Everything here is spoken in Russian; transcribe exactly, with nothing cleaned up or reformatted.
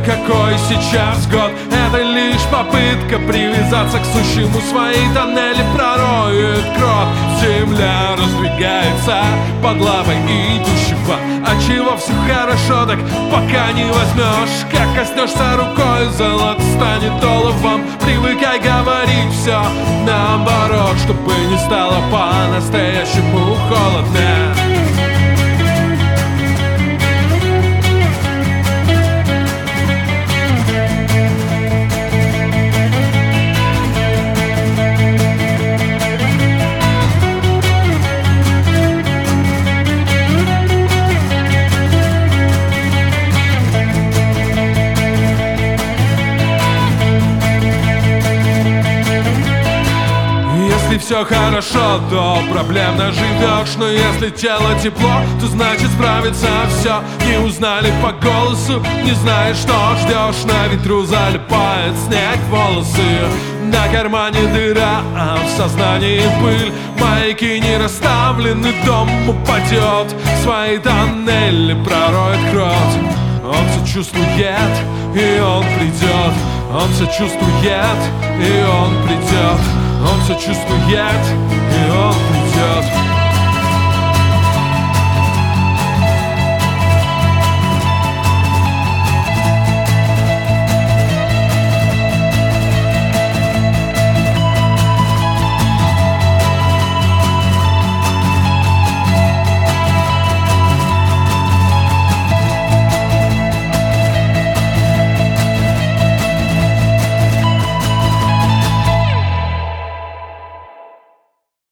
какой сейчас год. Это лишь попытка привязаться к сущему, свои тоннели пророет крот. Земля раздвигается под лапой идущего, отчего все хорошо, так пока не возьмешь. Как коснешься рукой, золото станет оловом. Привыкай говорить все наоборот, чтобы не стало по-настоящему холодно. Если все хорошо, то проблем наживешь. Но если тело тепло, то значит справится все. Не узнали по голосу, не знаешь, что ждешь. На ветру залипает снег в волосы, на кармане дыра, а в сознании пыль. Маяки не расставлены, дом упадет, свои тоннели пророет крот. Он все чувствует, и он придет. Он все чувствует, и он придет. Он все чувствует, и он придет.